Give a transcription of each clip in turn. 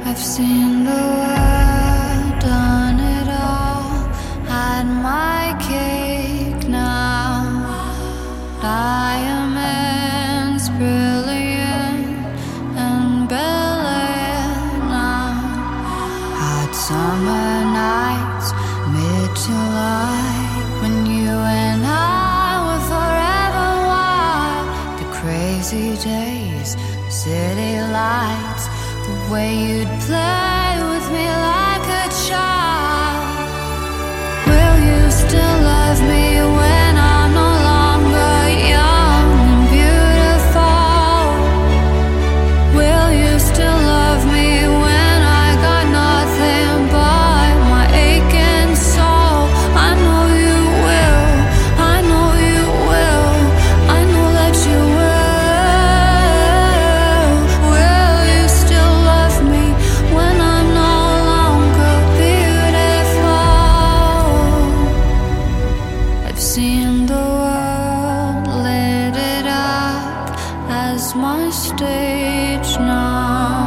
I've seen the world, done it all, had my cake now. Diamonds brilliant and brilliant now. Hot summer nights, mid-July, when you and I were forever wild. The crazy days, city lights, the way you'd play with me like a child. Will you still love me when I'm no longer young and beautiful? Will you still love me when I got nothing but my aching soul? I know you will, I know you will, I know that you will. Will you still love me when I'm no longer beautiful? I've seen the world, lit it up as my stage now.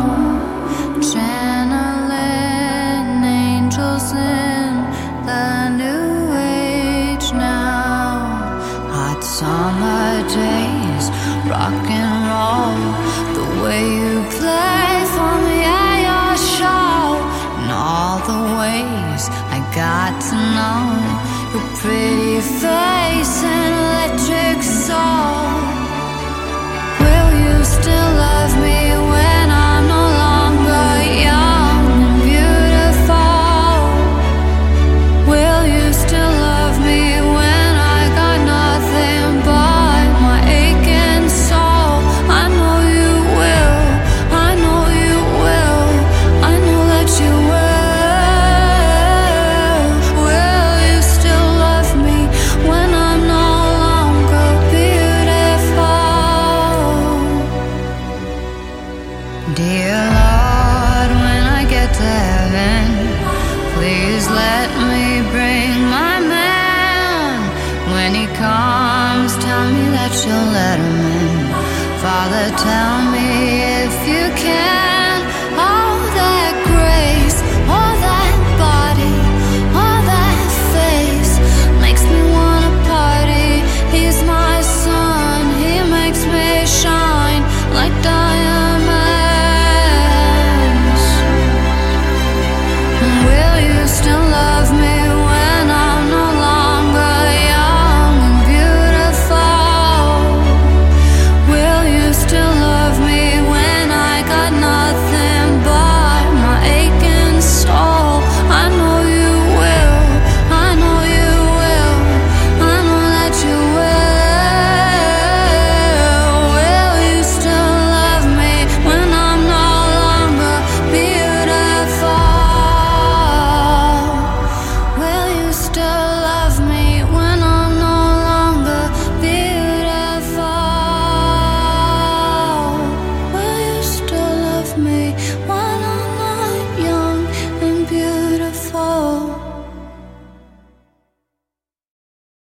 Channeling angels in the new age now. Hot summer days, rock and roll, the way you play for me at your show, and all the ways I got to know your pretty face and electric soul. Will you still love me when I'm no longer young and beautiful? Will you still love me when I got nothing but my aching soul? I know you will, I know you will, I know that you will. Will you still love me when I'm no longer beautiful? Dear Lord, when I get to heaven, please let me bring my man. When he comes, tell me that you'll let him in. Father, tell me